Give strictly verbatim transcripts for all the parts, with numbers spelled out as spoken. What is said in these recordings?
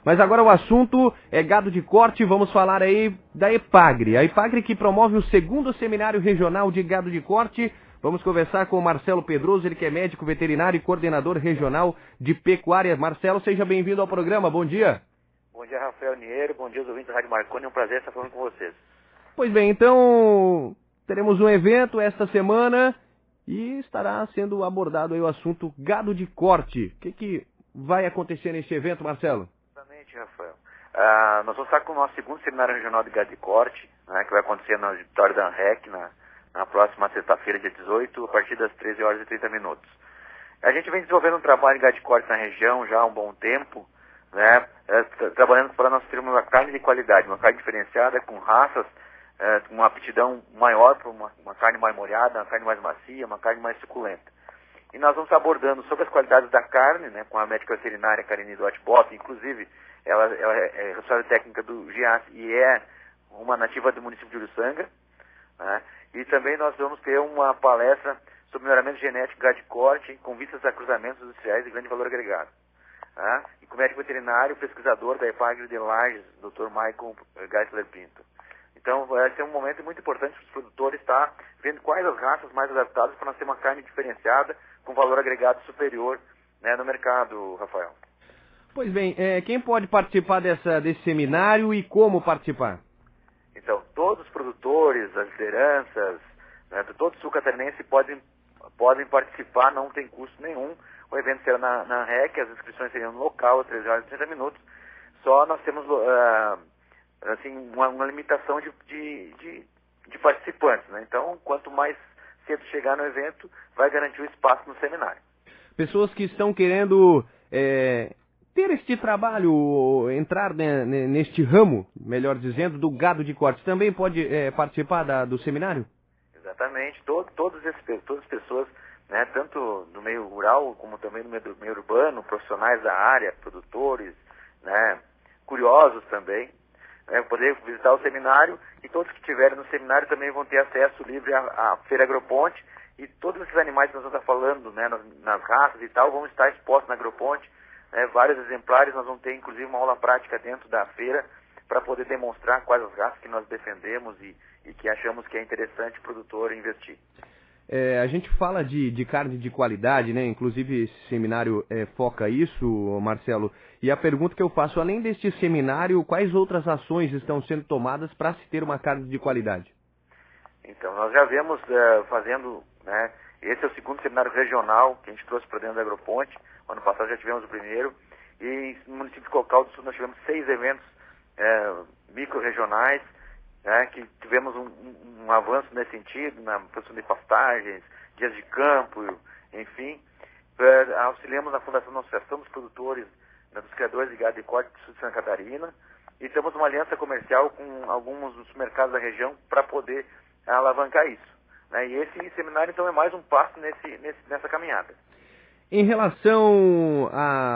Mas agora o assunto é gado de corte, vamos falar aí da EPAGRE. A EPAGRE que promove o segundo Seminário Regional de Gado de Corte. Vamos conversar com o Marcelo Pedroso, ele que é médico veterinário e coordenador regional de pecuária. Marcelo, seja bem-vindo ao programa, bom dia. Bom dia, Rafael Niero, bom dia aos ouvintes da Rádio Marconi, é um prazer estar falando com vocês. Pois bem, então teremos um evento esta semana e estará sendo abordado aí o assunto gado de corte. O que, que vai acontecer neste evento, Marcelo? Exatamente, Rafael. Ah, nós vamos estar com o nosso segundo Seminário Regional de Gado de Corte, né, que vai acontecer na auditório da ANREC, na, na próxima sexta-feira, dia dezoito, a partir das treze horas e trinta minutos. A gente vem desenvolvendo um trabalho de gado de corte na região já há um bom tempo, né, é, tra trabalhando para nós termos uma carne de qualidade, uma carne diferenciada, com raças, é, com uma aptidão maior para uma, uma carne mais molhada, uma carne mais macia, uma carne mais suculenta. E nós vamos abordando sobre as qualidades da carne, né, com a médica veterinária Karine Duarte-Botta, inclusive ela, ela é responsável técnica do GIAS e é uma nativa do município de Uruçanga, né, e também nós vamos ter uma palestra sobre melhoramento genético gado de corte com vistas a cruzamentos industriais de grande valor agregado. Né, e com o médico veterinário, pesquisador da EPAGRE de Lages, doutor Michael Geisler Pinto. Então vai ser um momento muito importante para os produtores estar vendo quais as raças mais adaptadas para nós ter uma carne diferenciada com valor agregado superior, né, no mercado, Rafael. Pois bem, é, quem pode participar dessa, desse seminário e como participar? Então, todos os produtores, as lideranças, né, de todo o sul catarinense podem, podem participar, não tem custo nenhum. O evento será na, na ANREC, as inscrições seriam no local, às treze horas e trinta minutos. Só nós temos uh, assim, uma, uma limitação de, de, de, de participantes, né? Então, quanto mais cedo chegar no evento, vai garantir o espaço no seminário. Pessoas que estão querendo é, ter este trabalho, entrar né, neste ramo, melhor dizendo, do gado de corte, também pode é, participar da, do seminário? Exatamente. Todo, todos esses, todas as pessoas, né, tanto do meio rural como também no meio, do meio urbano, profissionais da área, produtores, né, curiosos também, né, poder visitar o seminário, e todos que estiverem no seminário também vão ter acesso livre à, à Feira Agroponte, e todos esses animais que nós vamos estar falando, né, nas, nas raças e tal, vão estar expostos na Agroponte, né, vários exemplares. Nós vamos ter inclusive uma aula prática dentro da feira para poder demonstrar quais as raças que nós defendemos e, e que achamos que é interessante o produtor investir. É, a gente fala de, de carne de qualidade, né? Inclusive esse seminário é, foca isso, Marcelo. E a pergunta que eu faço, além deste seminário, quais outras ações estão sendo tomadas para se ter uma carne de qualidade? Então, nós já vemos uh, fazendo, né, esse é o segundo seminário regional que a gente trouxe para dentro da Agroponte. O ano passado já tivemos o primeiro. E no município de Cocal do Sul nós tivemos seis eventos uh, micro-regionais, né, que tivemos um, um, um avanço nesse sentido, na produção de pastagens, dias de campo, enfim. Uh, auxiliamos na Fundação da Associação dos Produtores, né, dos Criadores de Gado de Corte do Sul de Santa Catarina. E temos uma aliança comercial com alguns dos mercados da região para poder alavancar isso. Né? E esse seminário, então, é mais um passo nesse, nesse, nessa caminhada. Em relação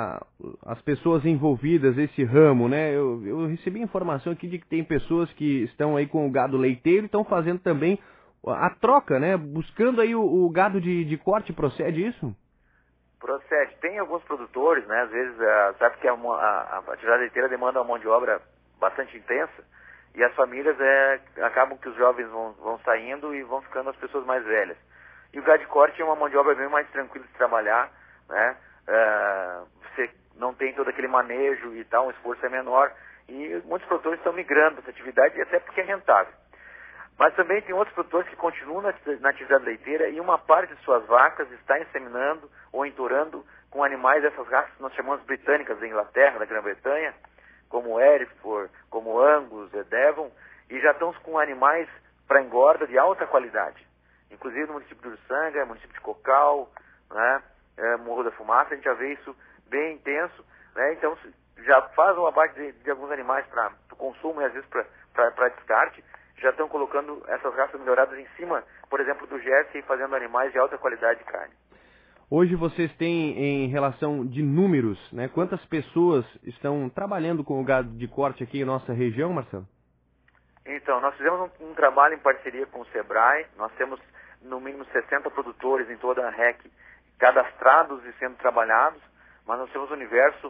às pessoas envolvidas nesse ramo, né? Eu, eu recebi informação aqui de que tem pessoas que estão aí com o gado leiteiro e estão fazendo também a troca, né? Buscando aí o, o gado de, de corte, procede isso? Procede. Tem alguns produtores, né? Às vezes, uh, sabe que a, a, a atividade leiteira demanda uma mão de obra bastante intensa, e as famílias é, acabam que os jovens vão, vão saindo e vão ficando as pessoas mais velhas. E o gado de corte é uma mão de obra bem mais tranquila de trabalhar, né? Uh, você não tem todo aquele manejo e tal, um esforço é menor, e muitos produtores estão migrando dessa atividade, até porque é rentável. Mas também tem outros produtores que continuam na, na atividade leiteira, e uma parte de suas vacas está inseminando ou entourando com animais dessas raças que nós chamamos britânicas da Inglaterra, da Grã-Bretanha, como Hereford, como Angus, Devon, e já estão com animais para engorda de alta qualidade. Inclusive no município de Uruçanga, município de Cocal, né, é, Morro da Fumaça, a gente já vê isso bem intenso, né, então já faz um abate de, de alguns animais para consumo e às vezes para descarte, já estão colocando essas raças melhoradas em cima, por exemplo, do Jersey, fazendo animais de alta qualidade de carne. Hoje vocês têm, em relação de números, né, quantas pessoas estão trabalhando com o gado de corte aqui em nossa região, Marcelo? Então, nós fizemos um, um trabalho em parceria com o Sebrae. Nós temos no mínimo sessenta produtores em toda a ANREC cadastrados e sendo trabalhados, mas nós temos um universo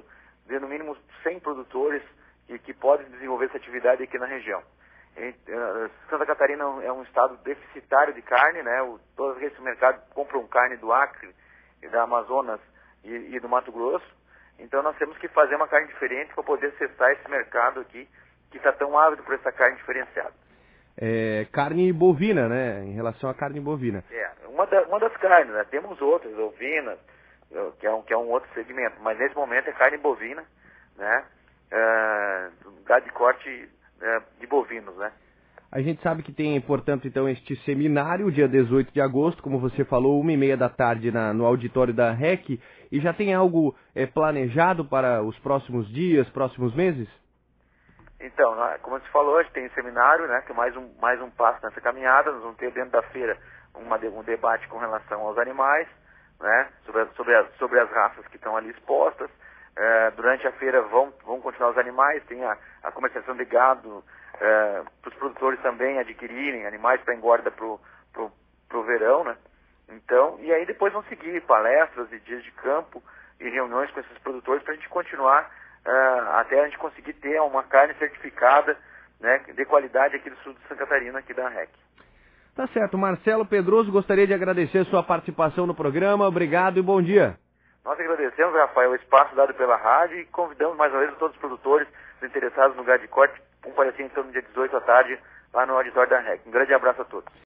de no mínimo cem produtores que, que podem desenvolver essa atividade aqui na região. Em, uh, Santa Catarina é um estado deficitário de carne, né? O, todas as mercados compram carne do Acre, da Amazonas e, e do Mato Grosso. Então nós temos que fazer uma carne diferente para poder acessar esse mercado aqui, que está tão ávido por essa carne diferenciada. É, carne bovina, né? Em relação à carne bovina. É, uma, da, uma das carnes, né? Temos outras, ovinas, que é, um, que é um outro segmento, mas nesse momento é carne bovina, né? É, gado de corte é, de bovinos, né? A gente sabe que tem, portanto, então, este seminário, dia dezoito de agosto, como você falou, uma e meia da tarde na, no auditório da R E C, e já tem algo é, planejado para os próximos dias, próximos meses? Então, como você falou, a gente tem um seminário, né, que é mais um, mais um passo nessa caminhada. Nós vamos ter dentro da feira uma, um debate com relação aos animais, né, sobre, sobre, as, sobre as raças que estão ali expostas. É, durante a feira vão, vão continuar os animais, tem a, a comercialização de gado, é, para os produtores também adquirirem animais para engorda para o verão, né. Então, e aí depois vão seguir palestras e dias de campo e reuniões com esses produtores para a gente continuar Uh, até a gente conseguir ter uma carne certificada, né, de qualidade aqui do sul de Santa Catarina, aqui da R E C. Tá certo. Marcelo Pedroso, gostaria de agradecer a sua participação no programa. Obrigado e bom dia. Nós agradecemos, Rafael, o espaço dado pela rádio e convidamos mais uma vez todos os produtores interessados no gado de corte, comparecer então no dia dezoito à tarde lá no auditório da R E C. Um grande abraço a todos.